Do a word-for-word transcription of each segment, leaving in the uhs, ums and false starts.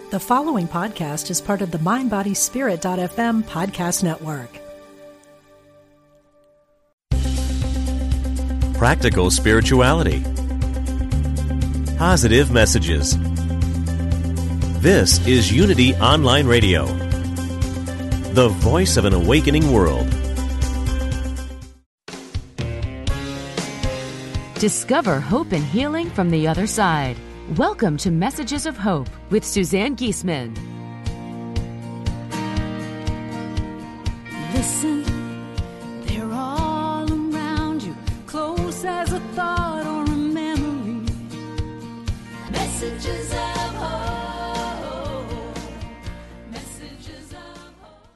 The following podcast is part of the mind body spirit dot f m podcast network. Practical spirituality. Positive messages. This is Unity Online Radio, the voice of an awakening world. Discover hope and healing from the other side. Welcome to Messages of Hope with Suzanne Giesemann. Listen, they're all around you, close as a thought or a memory. Messages of hope. Messages of hope.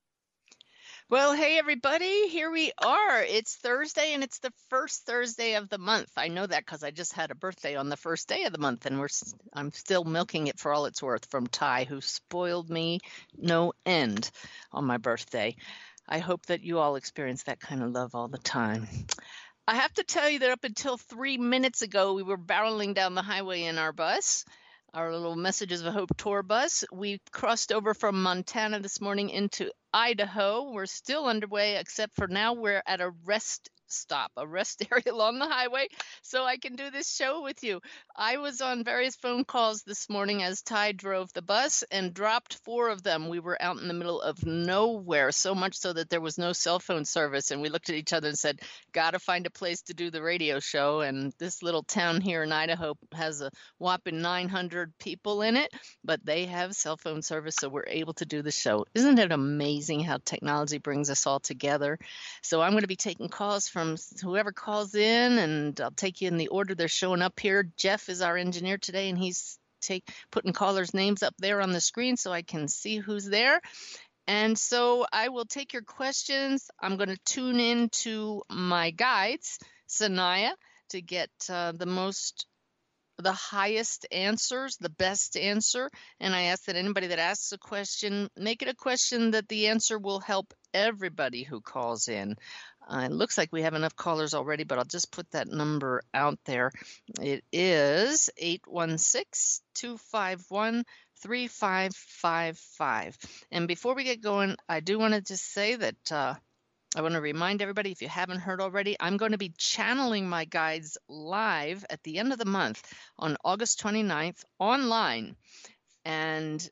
Well, hey, everybody. Here we are. It's Thursday, and it's the first Thursday of the month. I know that because I just had a birthday on the first day of the month, and we're I'm still milking it for all it's worth from Ty, who spoiled me no end on my birthday. I hope that you all experience that kind of love all the time. I have to tell you that up until three minutes ago, we were barreling down the highway in our bus, our little Messages of Hope tour bus. We crossed over from Montana this morning into Idaho. We're still underway, except for now we're at a rest stop, a rest area along the highway, so I can do this show with you. I was on various phone calls this morning as Ty drove the bus and dropped four of them. We were out in the middle of nowhere, so much so that there was no cell phone service, and we looked at each other and said, gotta find a place to do the radio show. And this little town here in Idaho has a whopping nine hundred people in it, but they have cell phone service, so we're able to do the show. Isn't it amazing how technology brings us all together? So I'm going to be taking calls from From whoever calls in, and I'll take you in the order they're showing up here. Jeff is our engineer today, and he's take putting callers' names up there on the screen so I can see who's there. And so I will take your questions. I'm going to tune in to my guides, Sanaya, to get uh, the most, the highest answers, the best answer. And I ask that anybody that asks a question, make it a question that the answer will help everybody who calls in. Uh, it looks like we have enough callers already, but I'll just put that number out there. It is eight one six, two five one, three five five five. And before we get going, I do want to just say that uh, I want to remind everybody, if you haven't heard already, I'm going to be channeling my guides live at the end of the month on August twenty-ninth online. And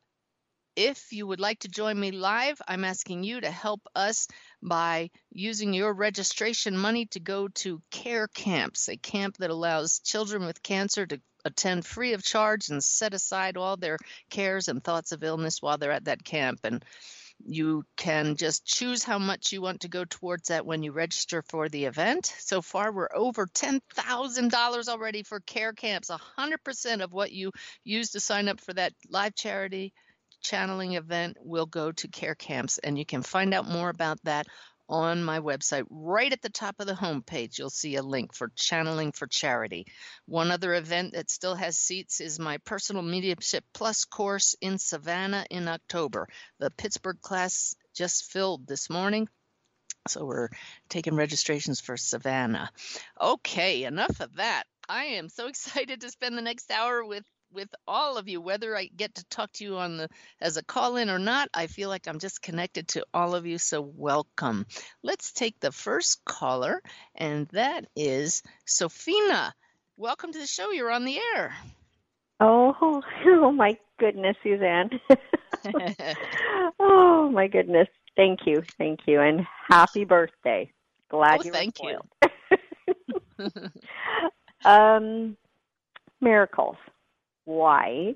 if you would like to join me live, I'm asking you to help us by using your registration money to go to Care Camps, a camp that allows children with cancer to attend free of charge and set aside all their cares and thoughts of illness while they're at that camp. And you can just choose how much you want to go towards that when you register for the event. So far, we're over ten thousand dollars already for Care Camps. one hundred percent of what you use to sign up for that live charity channeling event will go to Care Camps, and you can find out more about that on my website. Right at the top of the homepage, you'll see a link for Channeling for Charity. One other event that still has seats is my Personal Mediumship Plus course in Savannah in October. The Pittsburgh class just filled this morning, so we're taking registrations for Savannah. Okay, enough of that. I am so excited to spend the next hour with with all of you, whether I get to talk to you on the as a call-in or not. I feel like I'm just connected to all of you, so welcome. Let's take the first caller, and that is Sophina. Welcome to the show. You're on the air. Oh, oh my goodness, Suzanne. Oh, my goodness. Thank you. Thank you. And happy birthday. Glad oh, you thank were you. um, miracles. Why?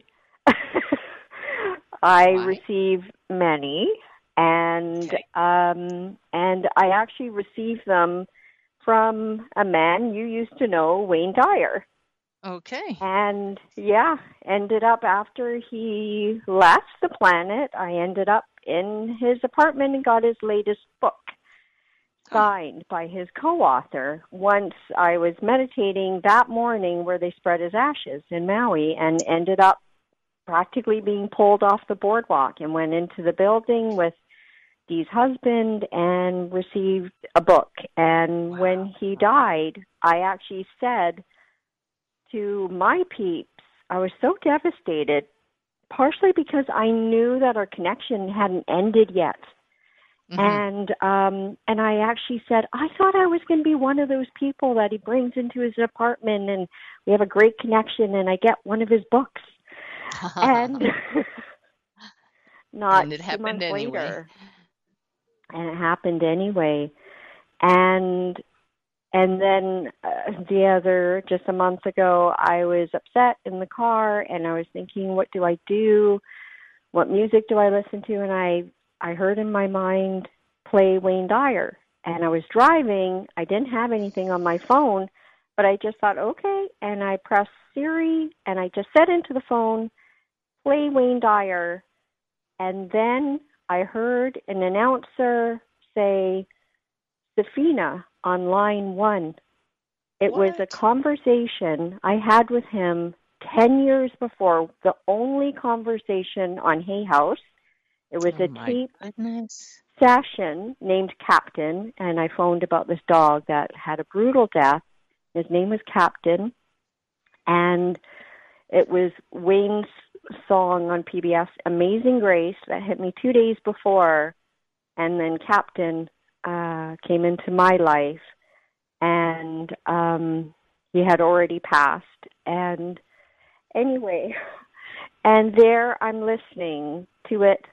I Why? receive many, and Okay. um, and I actually received them from a man you used to know, Wayne Dyer. Okay. And yeah, ended up after he left the planet, I ended up in his apartment and got his latest book signed by his co-author once I was meditating that morning where they spread his ashes in Maui, and ended up practically being pulled off the boardwalk and went into the building with Dee's husband and received a book. And Wow. when he died, I actually said to my peeps, I was so devastated partially because I knew that our connection hadn't ended yet. Mm-hmm. And um, and I actually said, I thought I was going to be one of those people that he brings into his apartment and we have a great connection and I get one of his books. and not and it two happened months anyway. later. And it happened anyway. And and then uh, the other, just a month ago, I was upset in the car and I was thinking, what do I do? What music do I listen to? And I I heard in my mind, play Wayne Dyer. And I was driving. I didn't have anything on my phone, but I just thought, okay. And I pressed Siri, and I just said into the phone, play Wayne Dyer. And then I heard an announcer say, Safina on line one. It What? was a conversation I had with him ten years before, the only conversation on Hay House. It was Oh a my tape goodness. session named Captain, and I phoned about this dog that had a brutal death. His name was Captain, and it was Wayne's song on P B S, Amazing Grace, that hit me two days before, and then Captain uh, came into my life, and um, he had already passed. And anyway, and there I'm listening to it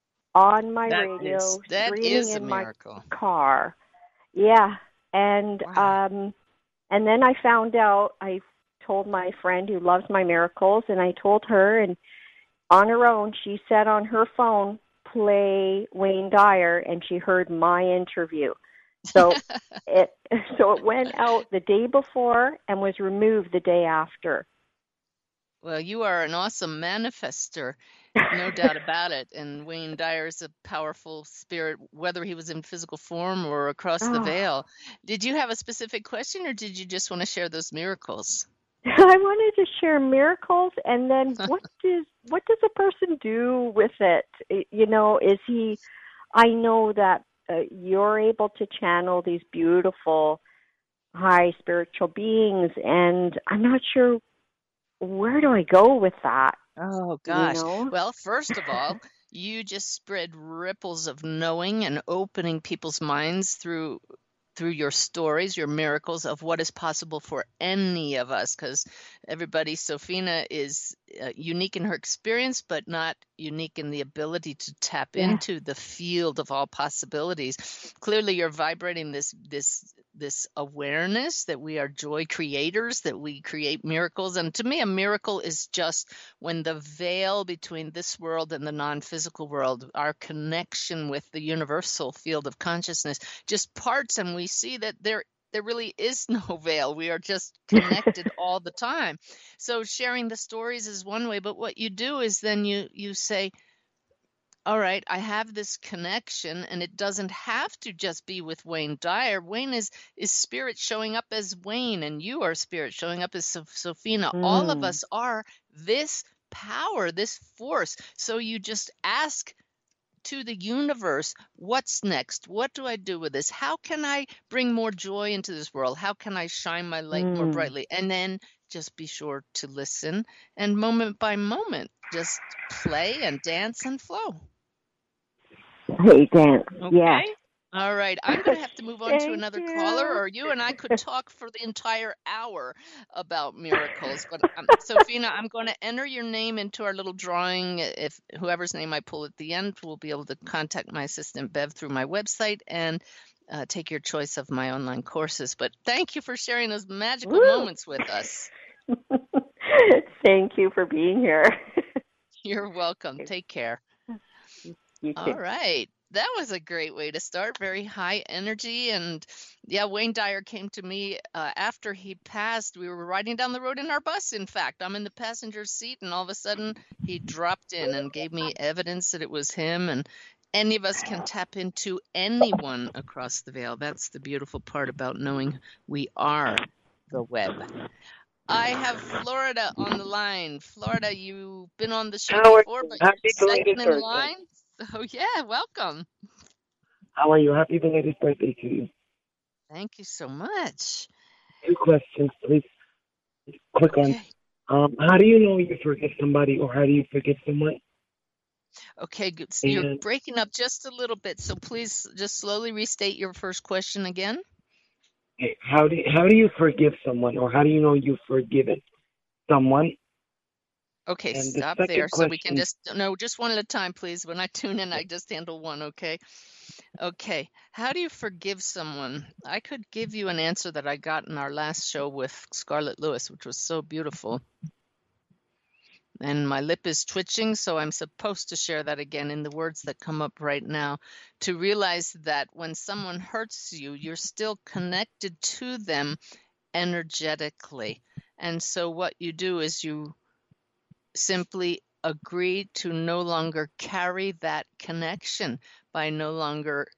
on my That radio, is- that streaming is a in my miracle. car. Yeah, and Wow. um, and then I found out. I told my friend who loves my miracles, and I told her, and on her own, she said on her phone, "Play Wayne Dyer," and she heard my interview. So it so it went out the day before and was removed the day after. Well, you are an awesome manifester, no doubt about it. And Wayne Dyer is a powerful spirit, whether he was in physical form or across the Oh. veil. Did you have a specific question, or did you just want to share those miracles? I wanted to share miracles, and then what does what does a person do with it? You know, is he? I know that uh, you're able to channel these beautiful, high spiritual beings, and I'm not sure where do I go with that. Oh, gosh. You know? Well, first of all, you just spread ripples of knowing and opening people's minds through through your stories, your miracles of what is possible for any of us, because everybody, Safina is uh, unique in her experience, but not unique in the ability to tap Yeah. into the field of all possibilities. Clearly, you're vibrating this this this awareness that we are joy creators, that we create miracles. And to me, a miracle is just when the veil between this world and the non-physical world, our connection with the universal field of consciousness, just parts, and we see that there there really is no veil. We are just connected all the time. So sharing the stories is one way, but what you do is then you you say, all right, I have this connection, and it doesn't have to just be with Wayne Dyer. Wayne is is spirit showing up as Wayne, and you are spirit showing up as Sof- Safina. All of Mm. us are this power, this force. So you just ask to the universe, what's next? What do I do with this? How can I bring more joy into this world? How can I shine my light more Mm. brightly? And then just be sure to listen, and moment by moment, just play and dance and flow. Hey, Dan. Okay. Yeah. All right. I'm going to have to move on to Thank another you. caller, or you and I could talk for the entire hour about miracles. But um, Safina, I'm going to enter your name into our little drawing. If whoever's name I pull at the end, will be able to contact my assistant Bev through my website and uh, take your choice of my online courses. But thank you for sharing those magical Woo. moments with us. Thank you for being here. You're welcome. Take care. You too. All right. That was a great way to start. Very high energy. And yeah, Wayne Dyer came to me uh, after he passed. We were riding down the road in our bus. In fact, I'm in the passenger seat, and all of a sudden he dropped in and gave me evidence that it was him. And any of us can tap into anyone across the veil. That's the beautiful part about knowing we are the web. I have Florida on the line. Florida, you've been on the show Howard, before, but happy you're belated second in birthday. line. So yeah, welcome. How are you? Happy belated birthday to you. Thank you so much. Two questions, please. Quick one. Okay. Um, how do you know you forgive somebody, or how do you forgive someone? Okay, good. So you're And breaking up just a little bit, so please just slowly restate your first question again. eh, how do you, how do you forgive someone, or how do you know you've forgiven someone? Okay, And the stop there second so we can question, just, no, just one at a time, please. When I tune in, I just handle one, okay? Okay, how do you forgive someone? I could give you an answer that I got in our last show with Scarlett Lewis, which was so beautiful. And my lip is twitching, so I'm supposed to share that again in the words that come up right now. To realize that when someone hurts you, you're still connected to them energetically. And so what you do is you simply agree to no longer carry that connection by no longer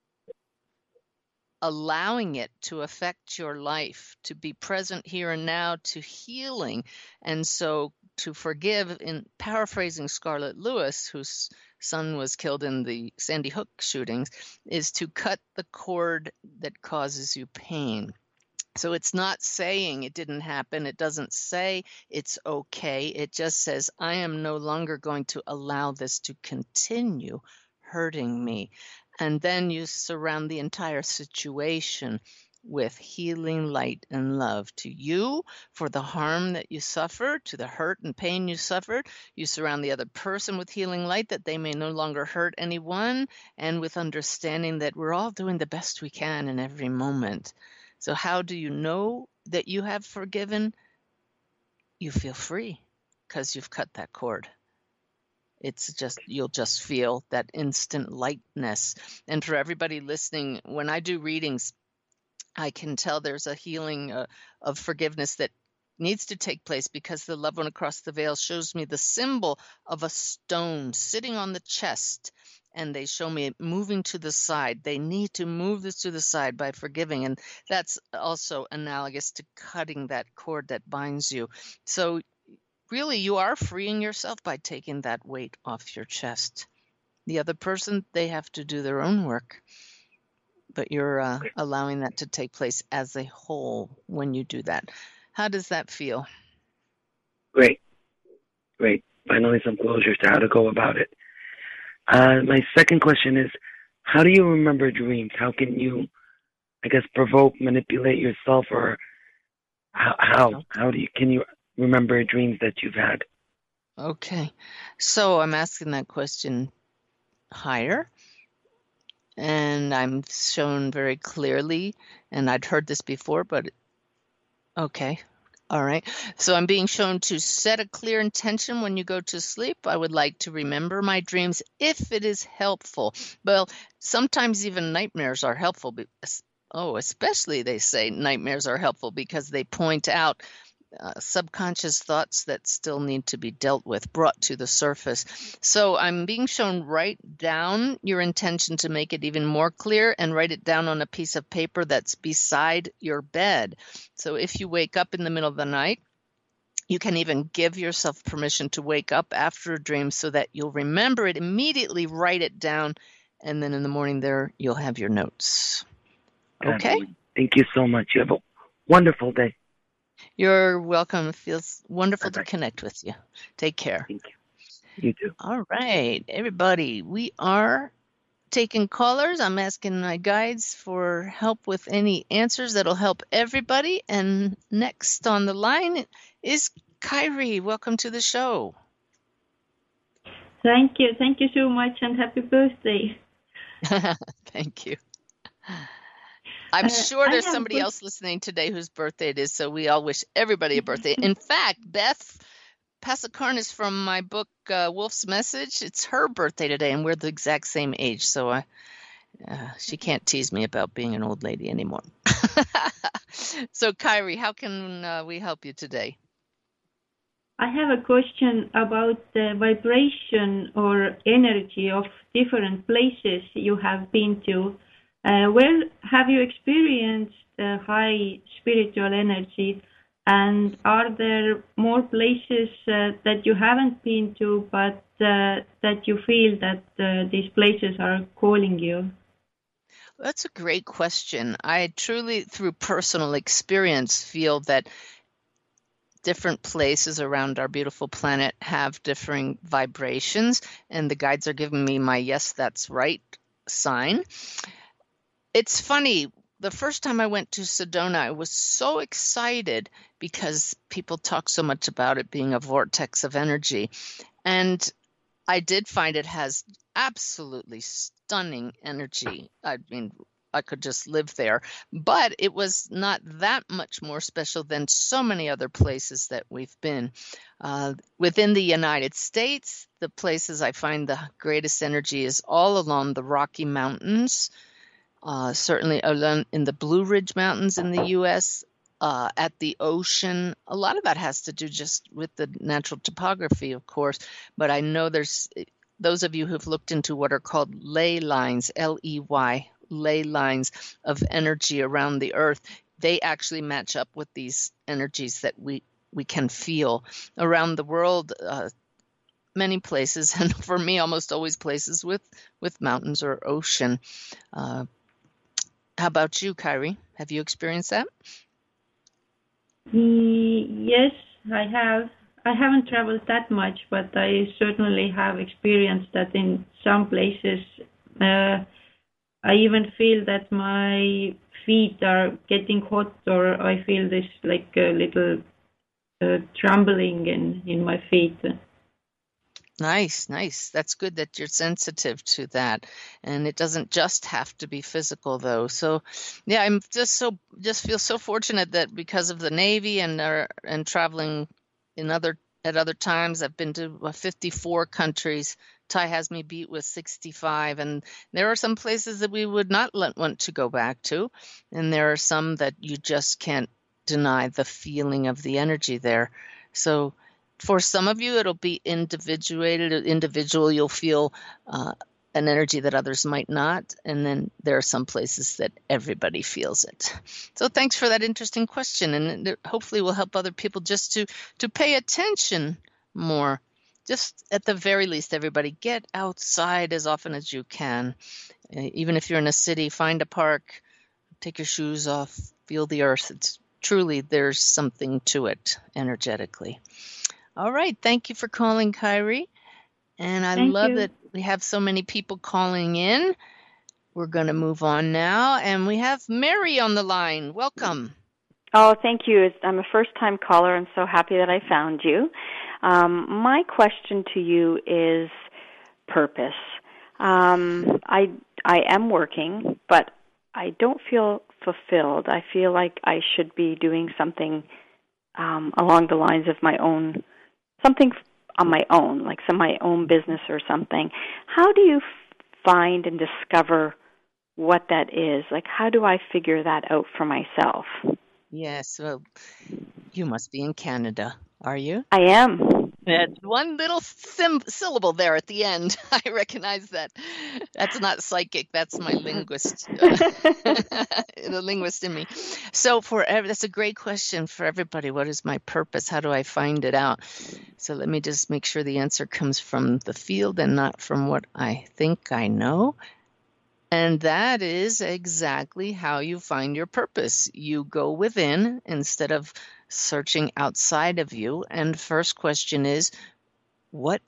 allowing it to affect your life, to be present here and now, to healing. And so to forgive, in paraphrasing Scarlett Lewis, whose son was killed in the Sandy Hook shootings, is to cut the cord that causes you pain. So it's not saying it didn't happen. It doesn't say it's okay. It just says, I am no longer going to allow this to continue hurting me. And then you surround the entire situation with healing light and love to you for the harm that you suffered, to the hurt and pain you suffered. You surround the other person with healing light that they may no longer hurt anyone, and with understanding that we're all doing the best we can in every moment. So how do you know that you have forgiven? You feel free because you've cut that cord. It's just, you'll just feel that instant lightness. And for everybody listening, when I do readings, I can tell there's a healing uh, of forgiveness that needs to take place, because the loved one across the veil shows me the symbol of a stone sitting on the chest, and they show me it moving to the side. They need to move this to the side by forgiving, and that's also analogous to cutting that cord that binds you. So really, you are freeing yourself by taking that weight off your chest. The other person, they have to do their own work, but you're uh, allowing that to take place as a whole when you do that. How does that feel? great, great. Finally, some closure to how to go about it. Uh, my second question is, how do you remember dreams? How can you, I guess, provoke, manipulate yourself, or how how, how do you can you remember dreams that you've had? Okay, so I'm asking that question higher, and I'm shown very clearly, and I'd heard this before, but okay. All right. So I'm being shown to set a clear intention when you go to sleep. I would like to remember my dreams if it is helpful. Well, sometimes even nightmares are helpful. Oh, especially they say nightmares are helpful because they point out uh, subconscious thoughts that still need to be dealt with, brought to the surface. So I'm being shown, write down your intention to make it even more clear, and write it down on a piece of paper that's beside your bed. So if you wake up in the middle of the night, you can even give yourself permission to wake up after a dream so that you'll remember it immediately, write it down, and then in the morning there you'll have your notes. Okay? Thank you so much. You have a wonderful day. You're welcome. It feels wonderful Bye-bye. to connect with you. Take care. Thank you. You too. All right, everybody. We are taking callers. I'm asking my guides for help with any answers that'll help everybody. And next on the line is Kyrie. Welcome to the show. Thank you. Thank you so much, and happy birthday. Thank you. I'm Uh, sure I there's have somebody good- else listening today whose birthday it is, so we all wish everybody a birthday. In fact, Beth Passakarnis from my book, uh, Wolf's Message, it's her birthday today, and we're the exact same age, so I, uh, she can't tease me about being an old lady anymore. So, Kyrie, how can uh, we help you today? I have a question about the vibration or energy of different places you have been to. Uh, where have you experienced uh, high spiritual energy, and are there more places uh, that you haven't been to but uh, that you feel that uh, these places are calling you? That's a great question. I truly, through personal experience, feel that different places around our beautiful planet have differing vibrations, and the guides are giving me my yes, that's right sign. It's funny. The first time I went to Sedona, I was so excited because people talk so much about it being a vortex of energy. And I did find it has absolutely stunning energy. I mean, I could just live there. But it was not that much more special than so many other places that we've been. Uh, within the United States, the places I find the greatest energy is all along the Rocky Mountains. Uh, certainly in the Blue Ridge Mountains in the U S, uh, at the ocean. A lot of that has to do just with the natural topography, of course. But I know there's those of you who've looked into what are called ley lines, L E Y, ley lines of energy around the Earth. They actually match up with these energies that we, we can feel around the world. Uh, many places, and for me, almost always places with, with mountains or ocean. Uh, How about you, Kyrie? Have you experienced that? Yes, I have. I haven't traveled that much, but I certainly have experienced that in some places. Uh, I even feel that my feet are getting hot, or I feel this like a little uh, trembling in, in my feet. Nice, nice. That's good that you're sensitive to that. And it doesn't just have to be physical, though. So, yeah, I'm just so just feel so fortunate that because of the Navy and uh, and traveling in other at other times, I've been to uh, fifty-four countries. Ty has me beat with sixty-five, and there are some places that we would not let, want to go back to, and there are some that you just can't deny the feeling of the energy there. So. For some of you, it'll be individuated, individual. You'll feel uh, an energy that others might not. And then there are some places that everybody feels it. So thanks for that interesting question. And it hopefully will help other people just to, to pay attention more. Just at the very least, everybody get outside as often as you can. Uh, even if you're in a city, find a park, take your shoes off, feel the earth. It's truly, there's something to it energetically. All right. Thank you for calling, Kyrie. And I Thank love you. that we have so many people calling in. We're going to move on now. And we have Mary on the line. Welcome. Oh, thank you. I'm a first-time caller. I'm so happy that I found you. Um, my question to you is purpose. Um, I I am working, but I don't feel fulfilled. I feel like I should be doing something um, along the lines of my own, something on my own, like some my own business or something. How do you find and discover what that is? Like, how do I figure that out for myself? Yes, well, you must be in Canada, are you? I am. That's one little sim- syllable there at the end. I recognize that. That's not psychic. That's my linguist, uh, the linguist in me. So for ev- that's a great question for everybody. What is my purpose? How do I find it out? So let me just make sure the answer comes from the field and not from what I think I know. And that is exactly how you find your purpose. You go within instead of searching outside of you. And first question is, what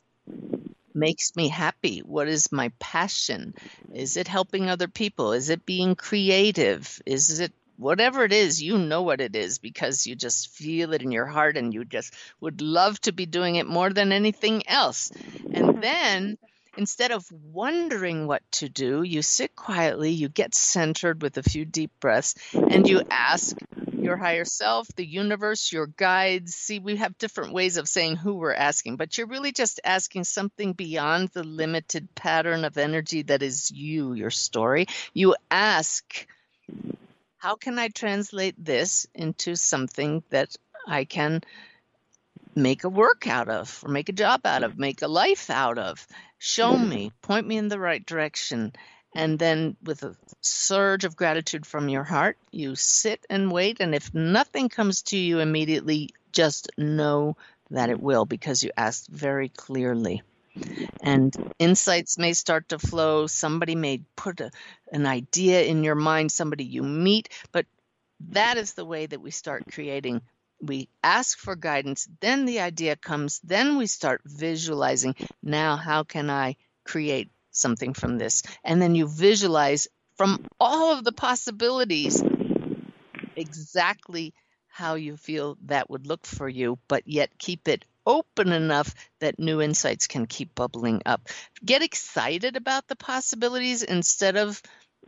makes me happy? What is my passion? Is it helping other people? Is it being creative? Is it whatever it is? You know what it is because you just feel it in your heart and you just would love to be doing it more than anything else. And then instead of wondering what to do, you sit quietly, you get centered with a few deep breaths, and you ask your higher self, the universe, your guides. See, we have different ways of saying who we're asking, but you're really just asking something beyond the limited pattern of energy that is you, your story. You ask, how can I translate this into something that I can make a work out of, or make a job out of, make a life out of? Show me, point me in the right direction. And then with a surge of gratitude from your heart, you sit and wait. And if nothing comes to you immediately, just know that it will, because you asked very clearly. And insights may start to flow. Somebody may put a, an idea in your mind, somebody you meet, but that is the way that we start creating we ask for guidance, then the idea comes, then we start visualizing, now how can I create something from this? And then you visualize from all of the possibilities exactly how you feel that would look for you, but yet keep it open enough that new insights can keep bubbling up. Get excited about the possibilities instead of,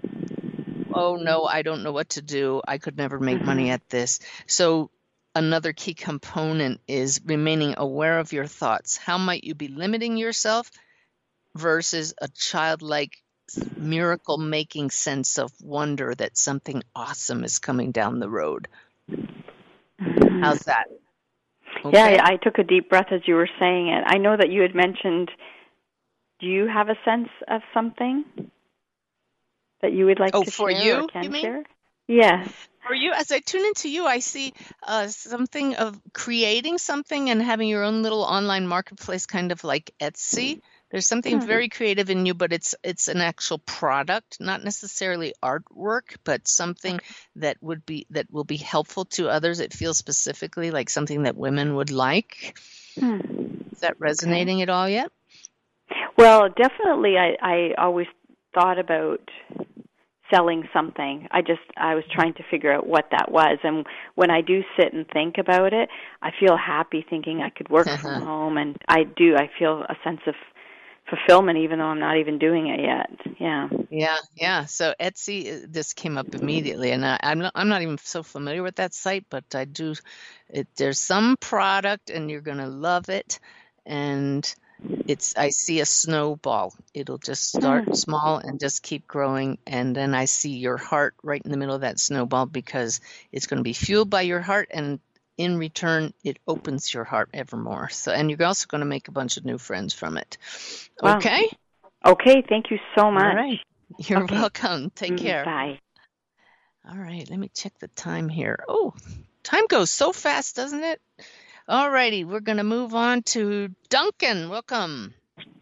oh no, I don't know what to do. I could never make Mm-hmm. money at this. So another key component is remaining aware of your thoughts. How might you be limiting yourself versus a childlike miracle making sense of wonder that something awesome is coming down the road? Mm-hmm. How's that? Yeah, Okay. I took a deep breath as you were saying it. I know that you had mentioned, do you have a sense of something that you would like Oh, to for share you, or you can mean? share? Yes. For you, as I tune into you, I see uh, something of creating something and having your own little online marketplace, kind of like Etsy. There's something Hmm. very creative in you, but it's it's an actual product, not necessarily artwork, but something that would be that will be helpful to others. It feels specifically like something that women would like. Hmm. Is that resonating at all yet? Well, definitely I, I always thought about selling something. I just, I was trying to figure out what that was. And when I do sit and think about it, I feel happy thinking I could work from home. And I do, I feel a sense of fulfillment even though I'm not even doing it yet. Yeah. Yeah, yeah. So Etsy, uh, this came up immediately, and I, I'm not, I'm not even so familiar with that site, but I do. It, there's some product, and you're gonna love it. And it's, I see a snowball. It'll just start small and just keep growing, and then I see your heart right in the middle of that snowball because it's going to be fueled by your heart, and in return, it opens your heart evermore. So, and you're also going to make a bunch of new friends from it. Wow. Okay. Okay, thank you so much. All right. You're Okay. welcome. Take Mm, care. Bye. All right, let me check the time here. Oh, time goes so fast, doesn't it? All righty, we're going to move on to Duncan. Welcome.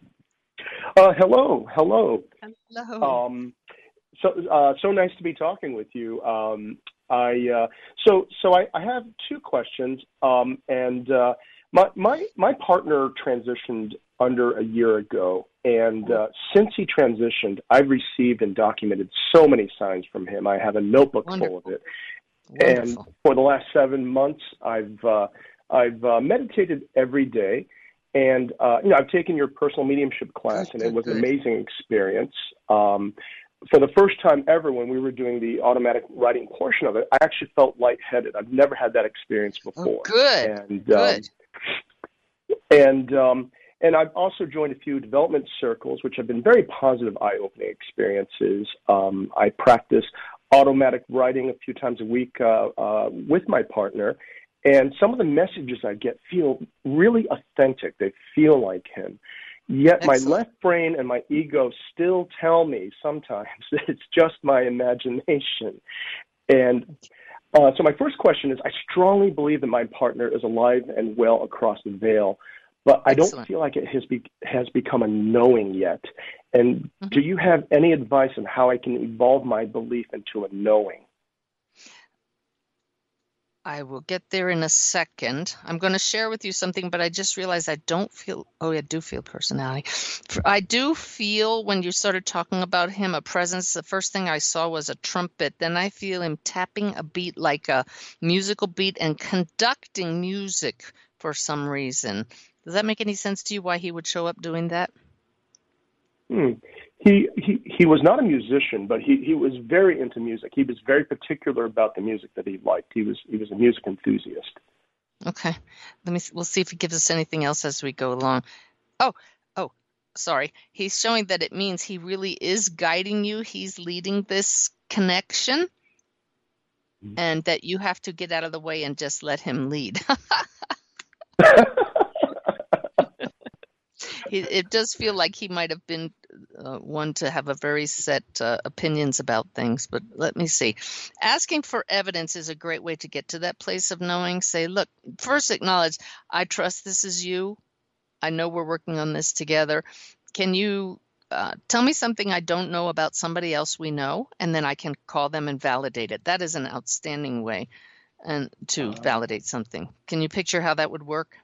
Uh, hello, hello. Hello. Um, so, uh, so nice to be talking with you. Um, I uh, so so I, I have two questions, um, and uh, my my my partner transitioned under a year ago, and uh, since he transitioned, I've received and documented so many signs from him. I have a notebook Wonderful. full of it, Wonderful. and for the last seven months, I've uh, I've uh, meditated every day. And, uh, you know, I've taken your personal mediumship class, Good, and it good, was an good. amazing experience. Um, for the first time ever, when we were doing the automatic writing portion of it, I actually felt lightheaded. I've never had that experience before. Oh, good. And, Good. Um, and, um, and I've also joined a few development circles, which have been very positive, eye-opening experiences. Um, I practice automatic writing a few times a week uh, uh, with my partner. And some of the messages I get feel really authentic. They feel like him. Yet Excellent. my left brain and my ego still tell me sometimes that it's just my imagination. And uh, so my first question is, I strongly believe that my partner is alive and well across the veil, but I Excellent. don't feel like it has, be- has become a knowing yet. And Mhm. do you have any advice on how I can evolve my belief into a knowing? I will get there in a second. I'm going to share with you something, but I just realized I don't feel, oh, I do feel personality. I do feel when you started talking about him, a presence. The first thing I saw was a trumpet. Then I feel him tapping a beat like a musical beat and conducting music for some reason. Does that make any sense to you why he would show up doing that? Hmm. He, he he was not a musician, but he, he was very into music. He was very particular about the music that he liked. He was he was a music enthusiast. Okay. Let me, we'll see if he gives us anything else as we go along. Oh, oh, sorry. He's showing that it means he really is guiding you. He's leading this connection, and that you have to get out of the way and just let him lead. He, it does feel like he might have been uh, one to have a very set uh, opinions about things, but let me see. Asking for evidence is a great way to get to that place of knowing. Say, look, first acknowledge, I trust this is you. I know we're working on this together. Can you uh, tell me something I don't know about somebody else we know? And then I can call them and validate it. That is an outstanding way. and to uh, validate something. Can you picture how that would work?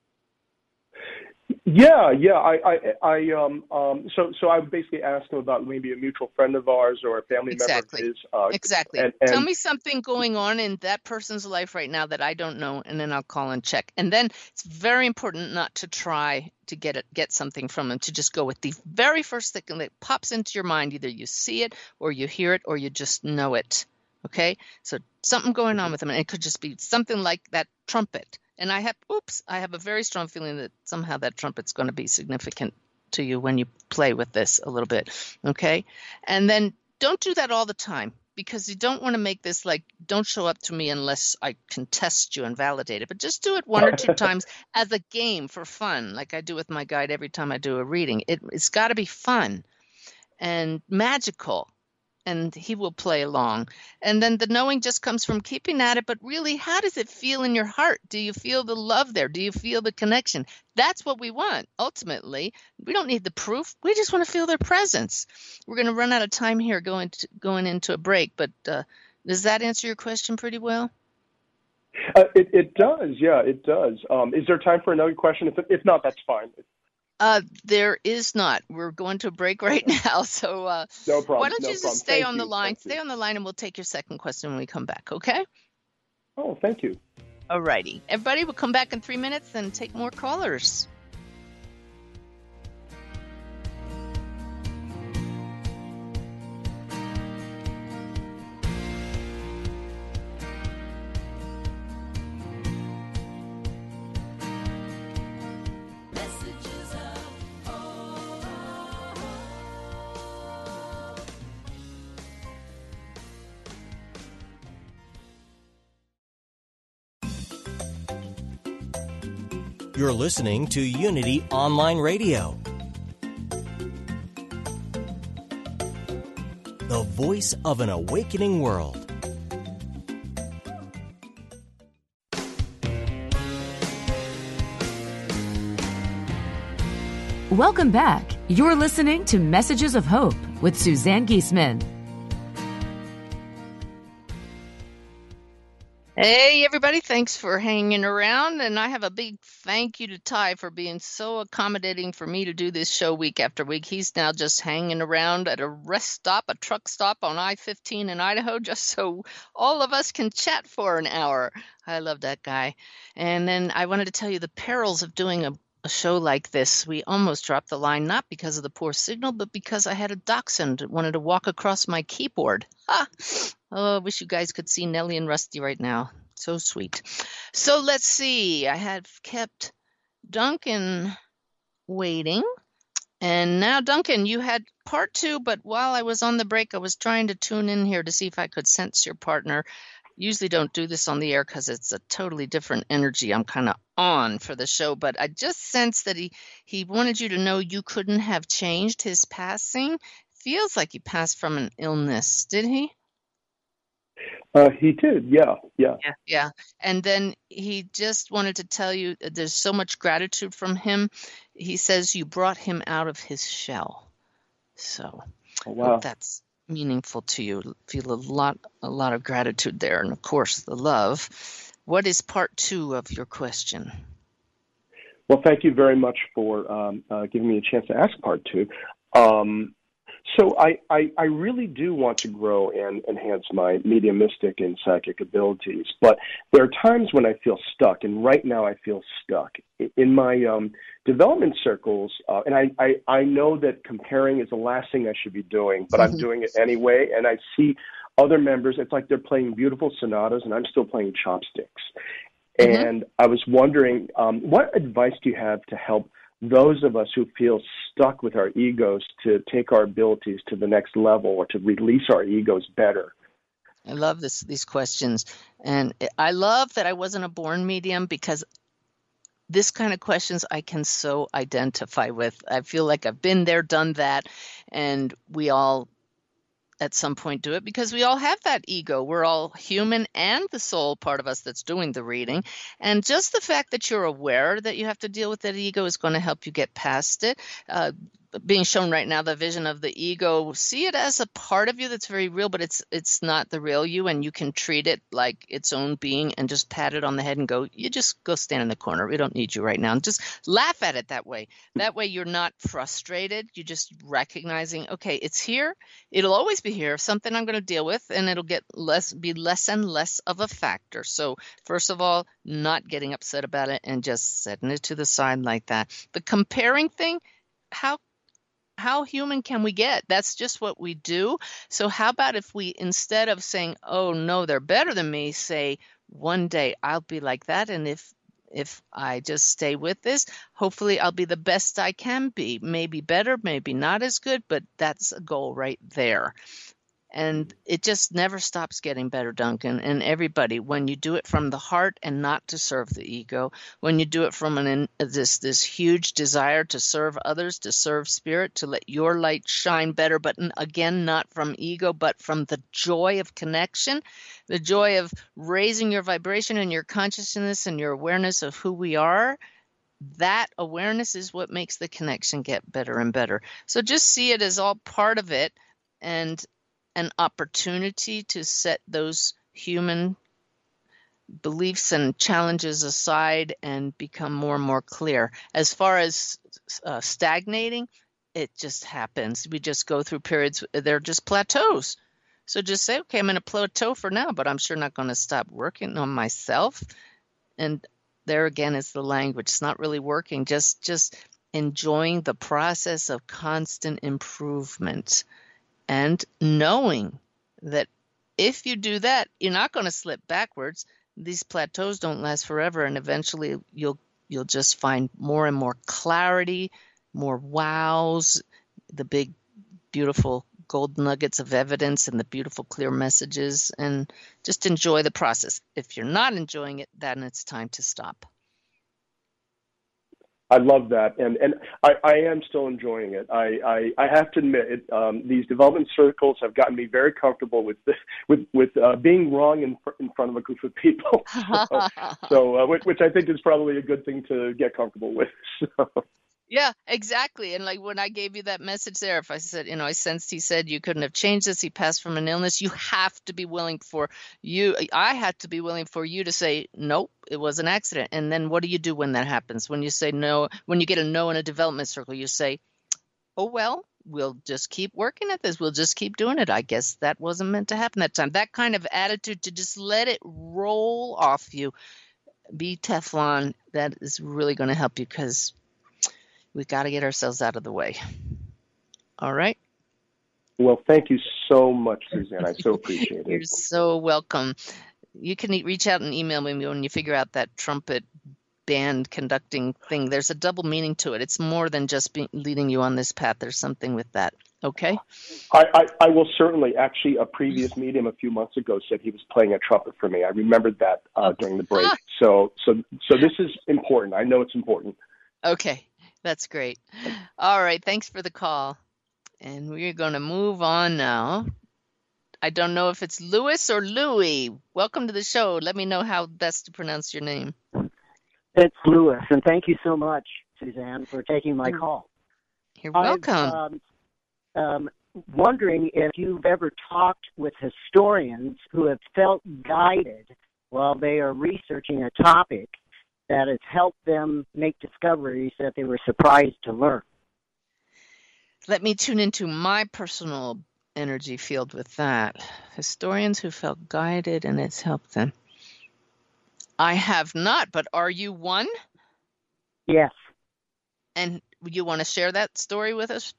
Yeah, yeah. I, I, I um, um, so, so I would basically ask him about maybe a mutual friend of ours or a family exactly. member of his. Uh, exactly. And, and, Tell me something going on in that person's life right now that I don't know, and then I'll call and check. And then it's very important not to try to get it, get something from them, to just go with the very first thing that pops into your mind. Either you see it, or you hear it, or you just know it. Okay, so something going on with them, and it could just be something like that trumpet. And I have, oops, I have a very strong feeling that somehow that trumpet's going to be significant to you when you play with this a little bit, okay? And then don't do that all the time, because you don't want to make this like, don't show up to me unless I can test you and validate it. But just do it one or two times as a game for fun, like I do with my guide every time I do a reading. It, it's got to be fun and magical. And he will play along. And then the knowing just comes from keeping at it. But really, how does it feel in your heart? Do you feel the love there? Do you feel the connection? That's what we want, ultimately. We don't need the proof. We just want to feel their presence. We're going to run out of time here going to, going into a break. But uh, does that answer your question pretty well? Uh, it, it does. Yeah, it does. Um, is there time for another question? If, if not, that's fine. Uh, there is not. We're going to a break right now. So uh, no problem. Why don't no you just problem. stay thank on you. the line? Thank stay you. on the line, and we'll take your second question when we come back, okay? Oh, thank you. All righty. Everybody, we'll come back in three minutes and take more callers. You're listening to Unity Online Radio, the voice of an awakening world. Welcome back. You're listening to Messages of Hope with Suzanne Giesemann. Hey, everybody. Thanks for hanging around. And I have a big thank you to Ty for being so accommodating for me to do this show week after week. He's now just hanging around at a rest stop, a truck stop on I fifteen in Idaho, just so all of us can chat for an hour. I love that guy. And then I wanted to tell you the perils of doing a a show like this. We almost dropped the line, not because of the poor signal, but because I had a dachshund that wanted to walk across my keyboard. Ah! Oh, I wish you guys could see Nellie and Rusty right now. So sweet. So let's see. I had kept Duncan waiting. And now, Duncan, you had part two, but while I was on the break, I was trying to tune in here to see if I could sense your partner. Usually don't do this on the air because it's a totally different energy I'm kind of on for the show, but I just sensed that he, he wanted you to know you couldn't have changed his passing. Feels like he passed from an illness, did he? Uh, he did, yeah, yeah. Yeah, yeah. And then he just wanted to tell you that there's so much gratitude from him. He says you brought him out of his shell. So oh, wow. hope that's meaningful to you. Feel a lot a lot of gratitude there, and of course the love. What is part two of your question? Well, thank you very much for um, uh, giving me a chance to ask part two. Um, so I, I, I really do want to grow and enhance my mediumistic and psychic abilities, but there are times when I feel stuck, and right now I feel stuck. In my um, development circles, uh, and I, I, I know that comparing is the last thing I should be doing, but I'm doing it anyway, and I see other members, it's like they're playing beautiful sonatas, and I'm still playing chopsticks. Mm-hmm. And I was wondering, um, what advice do you have to help those of us who feel stuck with our egos to take our abilities to the next level or to release our egos better? I love this these questions. And I love that I wasn't a born medium, because this kind of questions I can so identify with. I feel like I've been there, done that, and we all at some point do it because we all have that ego. We're all human, and the soul part of us that's doing the reading. And just the fact that you're aware that you have to deal with that ego is going to help you get past it. Uh, being shown right now, the vision of the ego, see it as a part of you that's very real, but it's it's not the real you, and you can treat it like its own being and just pat it on the head and go, you just go stand in the corner. We don't need you right now. And just laugh at it that way. That way you're not frustrated. You're just recognizing, okay, it's here. It'll always be here. Something I'm going to deal with, and it'll get less, be less and less of a factor. So first of all, not getting upset about it and just setting it to the side like that. The comparing thing, how How human can we get? That's just what we do. So how about if we, instead of saying, oh, no, they're better than me, say, one day I'll be like that. And if if I just stay with this, hopefully I'll be the best I can be. Maybe better, maybe not as good, but that's a goal right there. And it just never stops getting better, Duncan. And everybody, when you do it from the heart and not to serve the ego, when you do it from an this this huge desire to serve others, to serve spirit, to let your light shine better, but again, not from ego, but from the joy of connection, the joy of raising your vibration and your consciousness and your awareness of who we are, that awareness is what makes the connection get better and better. So just see it as all part of it, and an opportunity to set those human beliefs and challenges aside and become more and more clear. As far as uh, stagnating, it just happens. We just go through periods, they're just plateaus. So just say, okay, I'm in a plateau for now, but I'm sure not going to stop working on myself. And there again is the language. It's not really working. Just, just enjoying the process of constant improvement. And knowing that if you do that, you're not going to slip backwards. These plateaus don't last forever, and eventually you'll you'll just find more and more clarity, more wows, the big, beautiful gold nuggets of evidence and the beautiful, clear messages, and just enjoy the process. If you're not enjoying it, then it's time to stop. I love that, and and I, I am still enjoying it. I, I, I have to admit, it, um, these development circles have gotten me very comfortable with the, with with uh, being wrong in fr- in front of a group of people. So, so uh, which, which I think is probably a good thing to get comfortable with. So. Yeah, exactly. And like when I gave you that message there, if I said, you know, I sensed he said you couldn't have changed this, he passed from an illness, you have to be willing for you. I had to be willing for you to say, nope, it was an accident. And then what do you do when that happens? When you say no, when you get a no in a development circle, you say, oh, well, we'll just keep working at this. We'll just keep doing it. I guess that wasn't meant to happen that time. That kind of attitude to just let it roll off you, be Teflon, that is really going to help you, because we got to get ourselves out of the way. All right. Well, thank you so much, Suzanne. I so appreciate it. You're so welcome. You can e- reach out and email me when you figure out that trumpet band conducting thing. There's a double meaning to it. It's more than just be- leading you on this path. There's something with that. Okay? I, I, I will certainly. Actually, a previous medium a few months ago said he was playing a trumpet for me. I remembered that uh, during the break. So, so, so this is important. I know it's important. Okay. That's great. All right. Thanks for the call. And we're going to move on now. I don't know if it's Louis or Louie. Welcome to the show. Let me know how best to pronounce your name. It's Louis, and thank you so much, Suzanne, for taking my call. You're welcome. I'm um, um, wondering if you've ever talked with historians who have felt guided while they are researching a topic that has helped them make discoveries that they were surprised to learn. Let me tune into my personal energy field with that. Historians who felt guided and it's helped them. I have not, but are you one? Yes. And you want to share that story with us?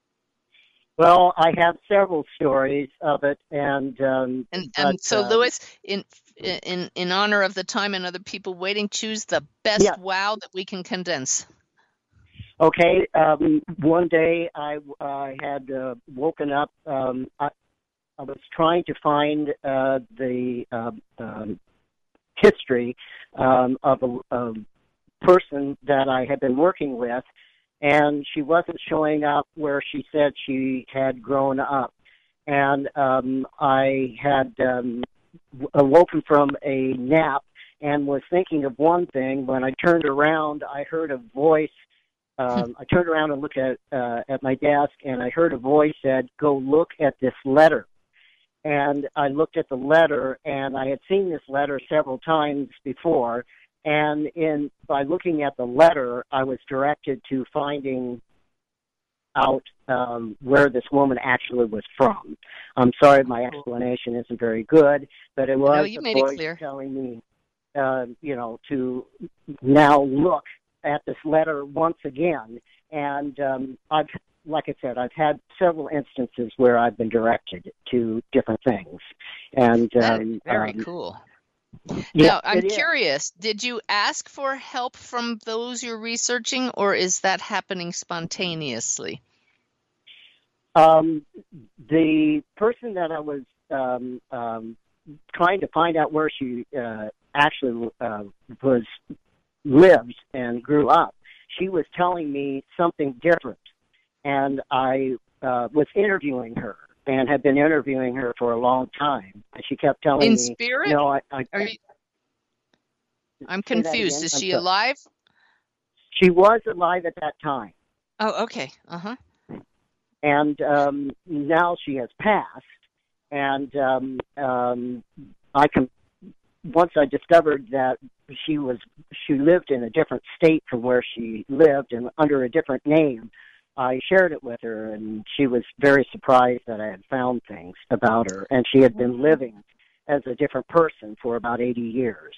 Well, I have several stories of it, and um, and, but, and so, uh, Louis, in in in honor of the time and other people waiting, choose the best yeah. wow that we can condense. Okay. Um, one day, I uh, had uh, woken up. Um, I, I was trying to find uh, the uh, um, history um, of a, a person that I had been working with. And she wasn't showing up where she said she had grown up. And um, I had um, awoken from a nap and was thinking of one thing. When I turned around, I heard a voice um, I turned around and looked at uh, at my desk, and I heard a voice said, "Go look at this letter." And I looked at the letter, and I had seen this letter several times before. And in by looking at the letter, I was directed to finding out um, where this woman actually was from. I'm sorry, my explanation isn't very good, but it was no, you the made it voice clear. telling me, uh, you know, to now look at this letter once again. And um, I've, like I said, I've had several instances where I've been directed to different things. And That um, is very um, cool. yeah, Now, I'm it is. curious, did you ask for help from those you're researching, or is that happening spontaneously? Um, the person that I was um, um, trying to find out where she uh, actually uh, was lived and grew up, she was telling me something different, and I uh, was interviewing her and had been interviewing her for a long time, and she kept telling In me, spirit? "No, I." I Are you, I'm Say that confused. again? Is I'm she sorry. alive? She was alive at that time. Oh, okay. Uh-huh. And um, now she has passed. And um, um, I can. Once I discovered that she was she lived in a different state from where she lived and under a different name, I shared it with her, and she was very surprised that I had found things about her. And she had been living as a different person for about eighty years.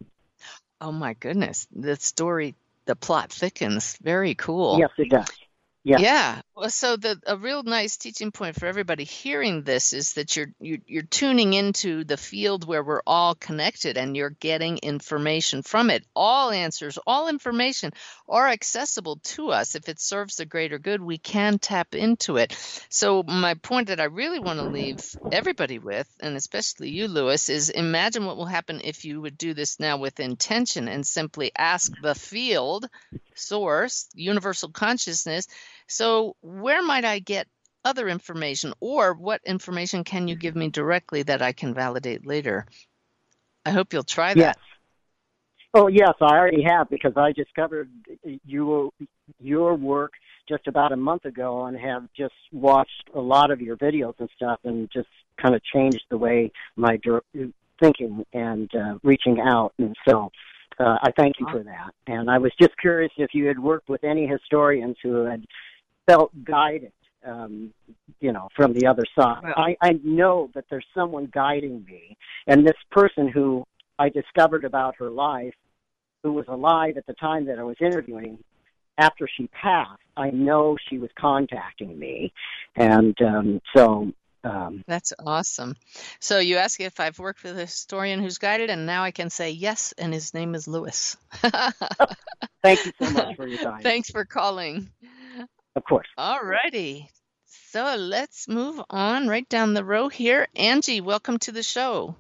Oh, my goodness. The story, the plot thickens. Very cool. Yes, it does. Yeah. Yeah. Well, so the a real nice teaching point for everybody hearing this is that you're, you're you're tuning into the field where we're all connected, and you're getting information from it. All answers, all information are accessible to us. If it serves the greater good, we can tap into it. So my point that I really want to leave everybody with, and especially you, Lewis, is imagine what will happen if you would do this now with intention and simply ask the field, source, universal consciousness, so where might I get other information, or what information can you give me directly that I can validate later? I hope you'll try that. Yes. Oh, yes, I already have, because I discovered your, your work just about a month ago and have just watched a lot of your videos and stuff and just kind of changed the way my thinking and uh, reaching out. And so uh, I thank you for that. And I was just curious if you had worked with any historians who had felt guided, um, you know, from the other side. Well, I, I know that there's someone guiding me, and this person who I discovered about her life, who was alive at the time that I was interviewing, after she passed, I know she was contacting me, and um, so... Um, That's awesome. So you ask if I've worked with a historian who's guided, and now I can say yes, and his name is Lewis. Thank you so much for your time. Thanks for calling. Of course. All righty. So let's move on right down the row here. Angie, welcome to the show.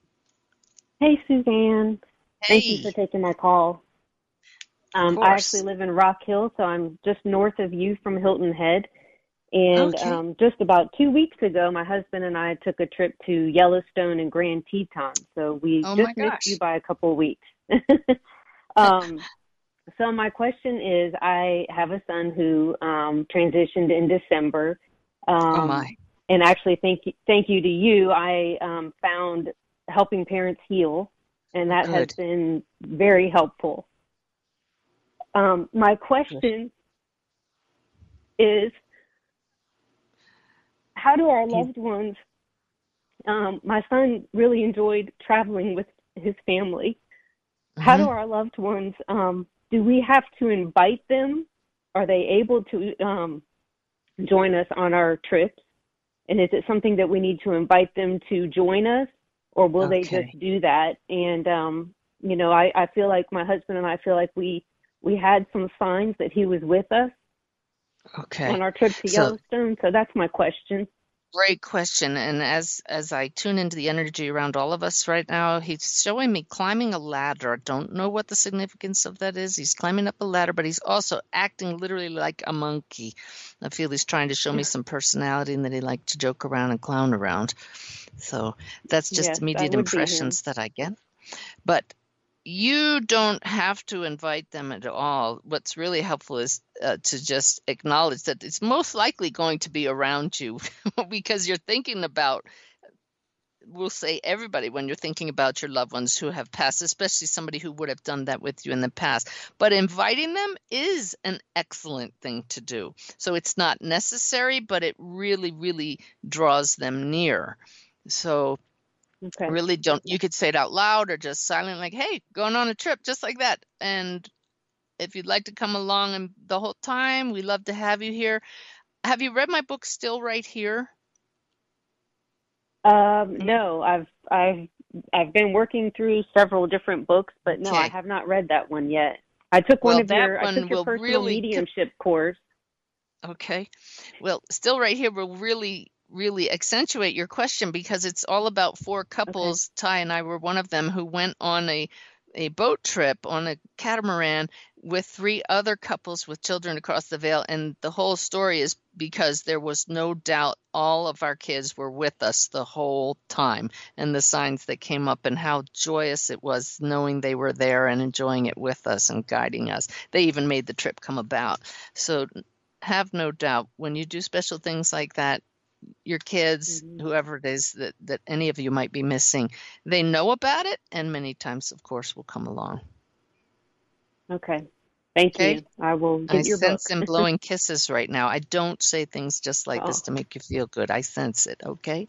Hey, Suzanne. Hey. Thank you for taking my call. Um, I actually live in Rock Hill, so I'm just north of you from Hilton Head. And Okay. um, just about two weeks ago, my husband and I took a trip to Yellowstone and Grand Teton. So we Oh, my just missed gosh. you by a couple of weeks. um, so my question is, I have a son who um, transitioned in December. Um, Oh, my. And actually, thank you, thank you to you, I um, found Helping Parents Heal, and that has Good. been very helpful. Um, my question is, how do our loved ones, um, my son really enjoyed traveling with his family. How do Mhm. our loved ones, um, do we have to invite them? Are they able to um, join us on our trips? And is it something that we need to invite them to join us, or will they Okay. just do that? And, um, you know, I, I feel like my husband and I feel like we, we had some signs that he was with us Okay. on our trip to So- Yellowstone. So that's my question. Great question. And as as I tune into the energy around all of us right now, he's showing me climbing a ladder. I don't know what the significance of that is. He's climbing up a ladder, but he's also acting literally like a monkey. I feel he's trying to show me some personality and that he liked to joke around and clown around. So that's just Yes, that immediate would be him. impressions that I get. But you don't have to invite them at all. What's really helpful is uh, to just acknowledge that it's most likely going to be around you because you're thinking about, we'll say everybody when you're thinking about your loved ones who have passed, especially somebody who would have done that with you in the past. But inviting them is an excellent thing to do. So it's not necessary, but it really, really draws them near. So Okay. really don't, you could say it out loud or just silent, like, hey, going on a trip, just like that. And if you'd like to come along and the whole time, we love to have you here. Have you read my book, Still Right Here? Um, no, I've I've I've been working through several different books, but no, Okay. I have not read that one yet. I took one Well, of that your I one took your will personal really- mediumship course. Okay. Well, Still Right Here will really, really accentuate your question because it's all about four couples. Ty and I were one of them who went on a, a boat trip on a catamaran with three other couples with children across the Veil. And the whole story is because there was no doubt all of our kids were with us the whole time, and the signs that came up and how joyous it was knowing they were there and enjoying it with us and guiding us. They even made the trip come about. So have no doubt when you do special things like that, your kids, Mhm. whoever it is that, that any of you might be missing, they know about it, and many times, of course, will come along. Okay. Thank Okay. you. I will get I your sense book. him blowing kisses right now. I don't say things just like this Oh. to make you feel good. I sense it, okay?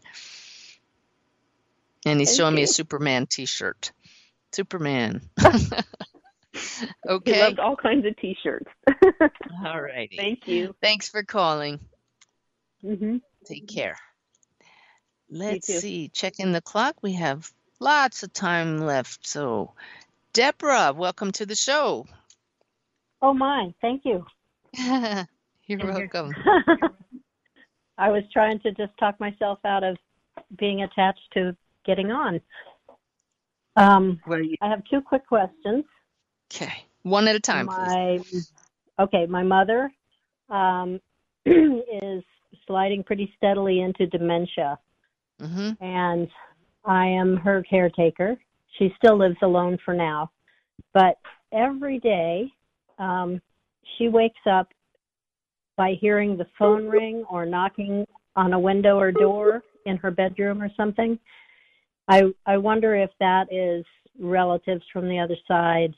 And he's Thank showing me a you. Superman t-shirt. Superman. He Okay. loved all kinds of T-shirts. All righty. Thank you. Thanks for calling. hmm Take care. You Let's too. see. Checking the clock. We have lots of time left. So, Deborah, welcome to the show. Oh my, thank you. You're welcome. I was trying to just talk myself out of being attached to getting on. Um, Where you? I have two quick questions. Okay. One at a time, please. My okay, my mother um, is sliding pretty steadily into dementia, Mm-hmm. and I am her caretaker. She still lives alone for now, but every day um, she wakes up by hearing the phone ring or knocking on a window or door in her bedroom or something. I I wonder if that is relatives from the other side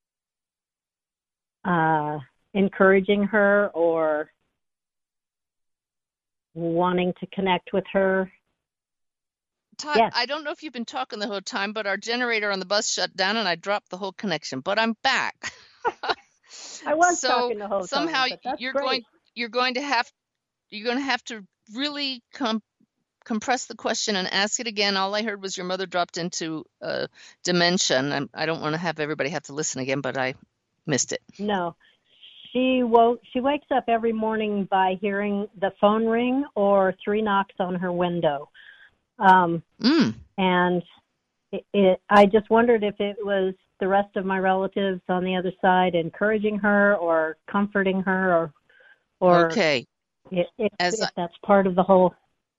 uh, encouraging her or wanting to connect with her. Todd, Yes. I don't know if you've been talking the whole time, but our generator on the bus shut down and I dropped the whole connection, but I'm back. I was so talking the whole somehow time, but that's you're great. going you're going to have you're going to have to really com- compress the question and ask it again. All I heard was your mother dropped into uh, dementia, and I'm, I don't want to have everybody have to listen again, but I missed it. No. She woke she wakes up every morning by hearing the phone ring or three knocks on her window. Um, Mm. and it, it, I just wondered if it was the rest of my relatives on the other side encouraging her or comforting her, or or Okay. if, if, As if I- that's part of the whole.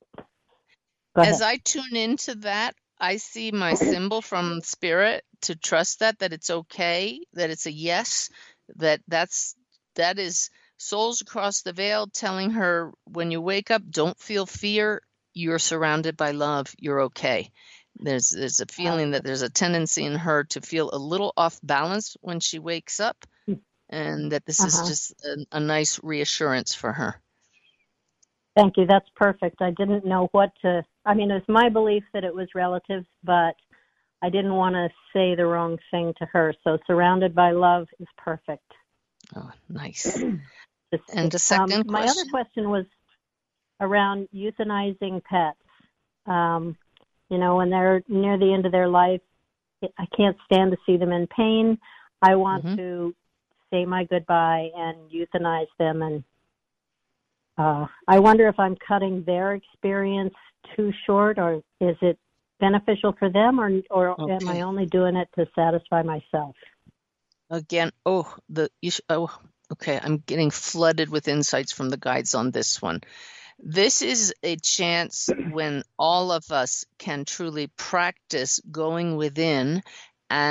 Go As ahead. I tune into that, I see my symbol from spirit to trust that that it's okay, that it's a yes, that that's that is souls across the veil telling her when you wake up, don't feel fear. You're surrounded by love. You're okay. There's there's a feeling that there's a tendency in her to feel a little off balance when she wakes up, and that this is Uh-huh. just a, a nice reassurance for her. Thank you. That's perfect. I didn't know what to. I mean, it was my belief that it was relatives, but I didn't want to say the wrong thing to her. So, surrounded by love is perfect. Oh, nice. Just- And a second um, my other question? question was around euthanizing pets. Um, you know, when they're near the end of their life, I can't stand to see them in pain. I want Mhm. to say my goodbye and euthanize them. And uh, I wonder if I'm cutting their experience too short, or is it beneficial for them, or or am Okay. I only doing it to satisfy myself? Again, oh, the you sh- oh, okay. I'm getting flooded with insights from the guides on this one. This is a chance when all of us can truly practice going within and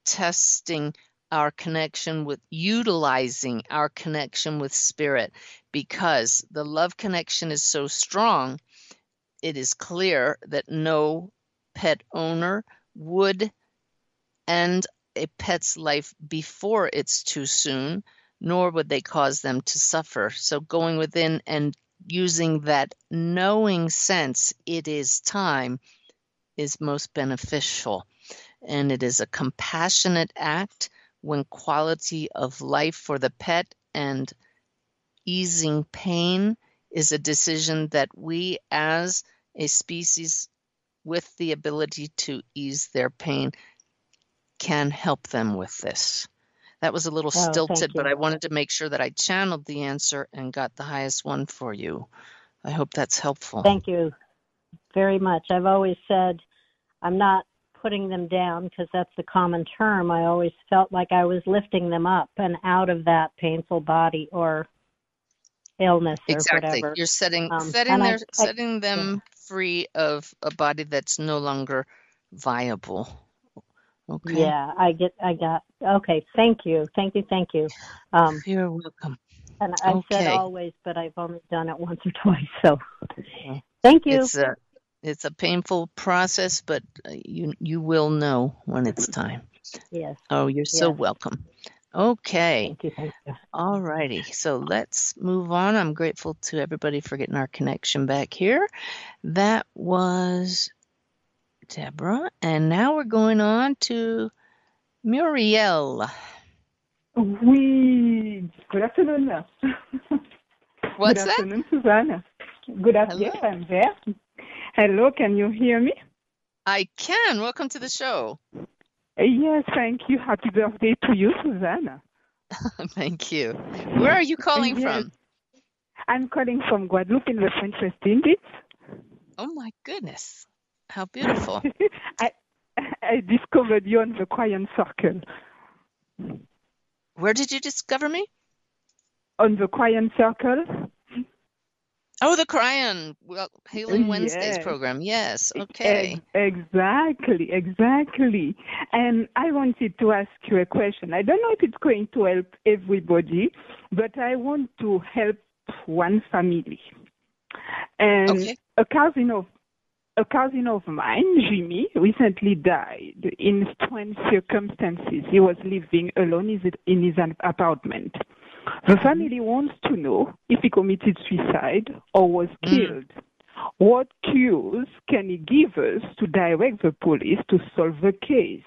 testing our connection with, utilizing our connection with spirit, because the love connection is so strong. It is clear that no pet owner would end a pet's life before it's too soon, nor would they cause them to suffer. So going within and using that knowing sense, it is time, is most beneficial. And it is a compassionate act when quality of life for the pet and easing pain is a decision that we as a species with the ability to ease their pain can help them with this. That was a little Oh, stilted, thank but you. I wanted to make sure that I channeled the answer and got the highest one for you. I hope that's helpful. Thank you very much. I've always said I'm not putting them down because that's the common term. I always felt like I was lifting them up and out of that painful body or illness or Exactly. whatever. You're setting Um, setting and I, their I, setting them free of a body that's no longer viable. Okay. yeah, I get, I got, okay, thank you, thank you, thank you. Um, You're welcome. and I said Okay. always, but I've only done it once or twice, so thank you. It's a it's a painful process, but uh, you you will know when it's time. Yes. Oh, you're so Yes. welcome. Okay. Thank you, thank you. All righty. So let's move on. I'm grateful to everybody for getting our connection back here. That was Deborah. And now we're going on to Muriel. Oui, good afternoon. What's good that? afternoon, Susanna. Good afternoon. Yes, I'm there. Hello, can you hear me? I can. Welcome to the show. Uh, Yes, thank you. Happy birthday to you, Susanna. Thank you. Where are you calling Yes. from? I'm calling from Guadeloupe in the French West Indies. Oh my goodness. How beautiful. I I discovered you on the Croyant Circle. Where did you discover me? On the Croyant Circle? Oh, the Cryon well, Healing Wednesdays Yes. program. Yes. Okay. Ex- Exactly, exactly. And I wanted to ask you a question. I don't know if it's going to help everybody, but I want to help one family. And Okay. a cousin of a cousin of mine, Jimmy, recently died in strange circumstances. He was living alone in- in his apartment. The family wants to know if he committed suicide or was killed. What clues can he give us to direct the police to solve the case?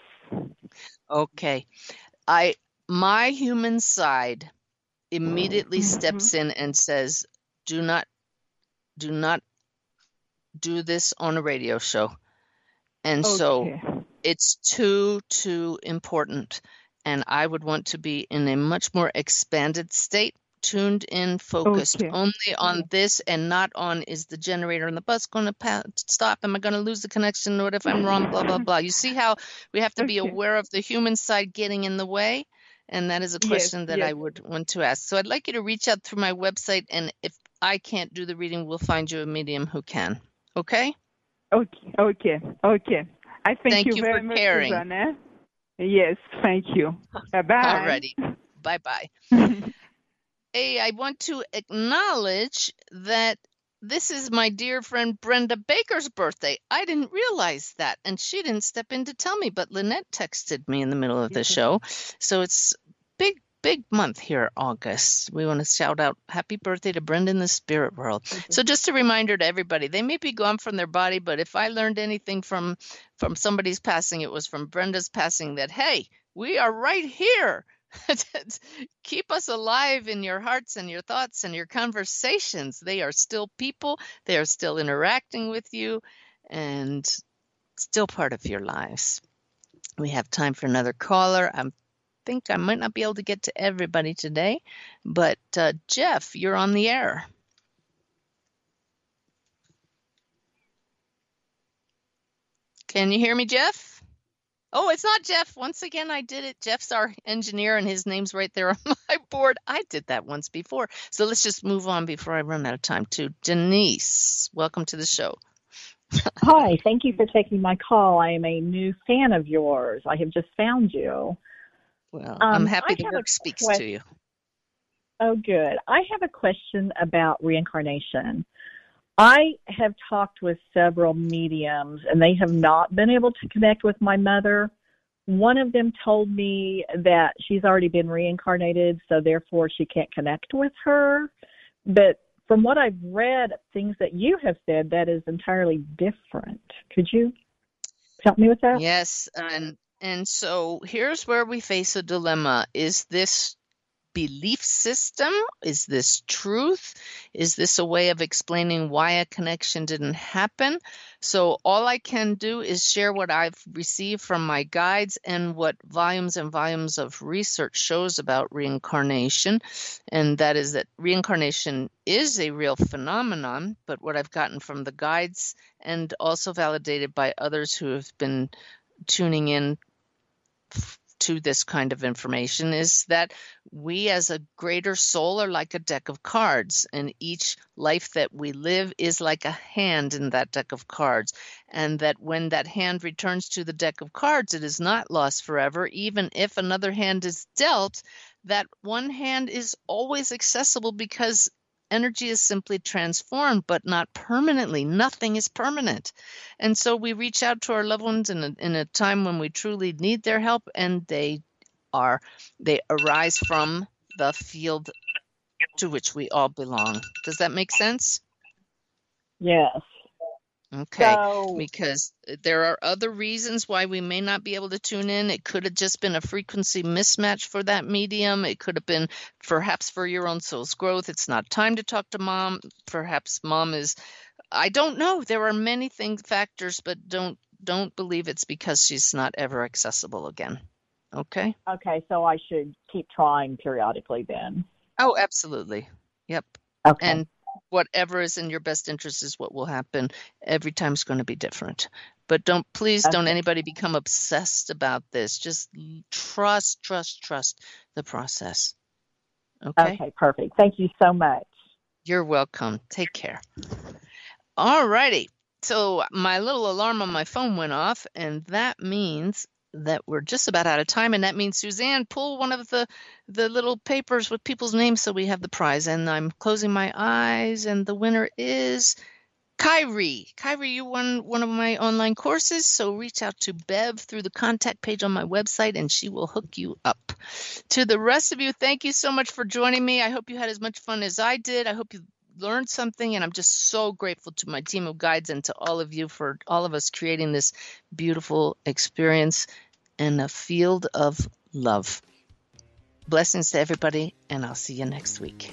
Okay. I my human side immediately steps in and says, "Do not do not do this on a radio show." And so Okay. it's too too important, and I would want to be in a much more expanded state, tuned in, focused Okay. only on this and not on, is the generator and the bus going to pa- stop? Am I going to lose the connection? What if I'm wrong? Blah blah blah. You see how we have to be Okay. aware of the human side getting in the way, and that is a Yes, question that yes. I would want to ask. So I'd like you to reach out through my website, and if I can't do the reading, we'll find you a medium who can. Okay? Okay, okay, okay. I thank, Thank you, you very for much, caring. Susanna. Yes, thank you. Bye-bye. Alrighty. Bye bye. Hey, I want to acknowledge that this is my dear friend Brenda Baker's birthday. I didn't realize that, and she didn't step in to tell me, but Lynette texted me in the middle of the show. So it's big, big month here, August. We want to shout out happy birthday to Brenda in the spirit world. So just a reminder to everybody, they may be gone from their body, but if I learned anything from from somebody's passing, it was from Brenda's passing, that, hey, we are right here. Keep us alive in your hearts and your thoughts and your conversations. They are still people. They are still interacting with you and still part of your lives. We have time for another caller. I think I might not be able to get to everybody today, but uh, Jeff, you're on the air. Can you hear me, Jeff? Oh, it's not Jeff. Once again, I did it. Jeff's our engineer, and his name's right there on my board. I did that once before. So let's just move on before I run out of time, too. Denise, welcome to the show. Hi, thank you for taking my call. I am a new fan of yours. I have just found you. Well, Um, I'm happy I the have a work speaks que- to you. Oh, good. I have a question about reincarnation. I have talked with several mediums, and they have not been able to connect with my mother. One of them told me that she's already been reincarnated, so therefore she can't connect with her. But from what I've read, things that you have said, that is entirely different. Could you help me with that? Yes, and and so here's where we face a dilemma. Is this belief system? Is this truth? Is this a way of explaining why a connection didn't happen? So all I can do is share what I've received from my guides and what volumes and volumes of research shows about reincarnation. And that is that reincarnation is a real phenomenon, but what I've gotten from the guides and also validated by others who have been tuning in to this kind of information is that we as a greater soul are like a deck of cards, and each life that we live is like a hand in that deck of cards, and that when that hand returns to the deck of cards, it is not lost forever. Even if another hand is dealt, that one hand is always accessible because energy is simply transformed, but not permanently. Nothing is permanent. And so we reach out to our loved ones in a, in a time when we truly need their help, and they are they arise from the field to which we all belong. Does that make sense? Yes. Okay, So- because there are other reasons why we may not be able to tune in. It could have just been a frequency mismatch for that medium. It could have been perhaps for your own soul's growth. It's not time to talk to mom. Perhaps mom is, I don't know. There are many things, factors, but don't don't believe it's because she's not ever accessible again. Okay? Okay, so I should keep trying periodically then. Oh, absolutely. Yep. Okay. And whatever is in your best interest is what will happen. Every time's going to be different. But don't, please don't Okay. anybody become obsessed about this. Just trust, trust, trust the process. Okay? Okay, perfect. Thank you so much. You're welcome. Take care. All righty. So my little alarm on my phone went off, and that means that we're just about out of time, and that means, Suzanne, pull one of the the little papers with people's names so we have the prize. And I'm closing my eyes, and the winner is Kyrie. Kyrie, you won one of my online courses, so reach out to Bev through the contact page on my website, and she will hook you up. To the rest of you, thank you so much for joining me. I hope you had as much fun as I did. I hope you learned something, and I'm just so grateful to my team of guides and to all of you for all of us creating this beautiful experience in a field of love. Blessings to everybody, and I'll see you next week.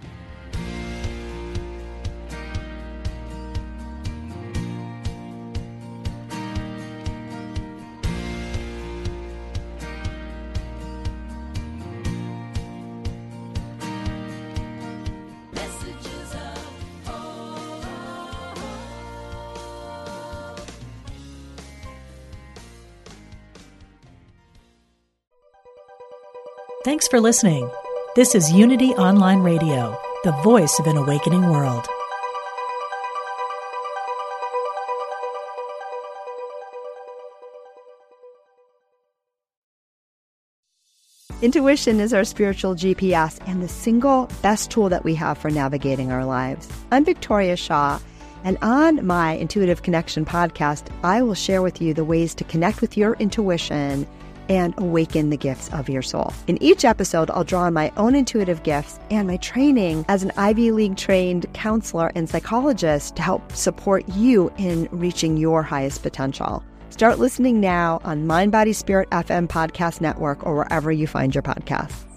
Thanks for listening. This is Unity Online Radio, the voice of an awakening world. Intuition is our spiritual G P S and the single best tool that we have for navigating our lives. I'm Victoria Shaw, and on my Intuitive Connection podcast, I will share with you the ways to connect with your intuition and awaken the gifts of your soul. In each episode, I'll draw on my own intuitive gifts and my training as an Ivy League trained counselor and psychologist to help support you in reaching your highest potential. Start listening now on Mind Body Spirit F M Podcast Network or wherever you find your podcasts.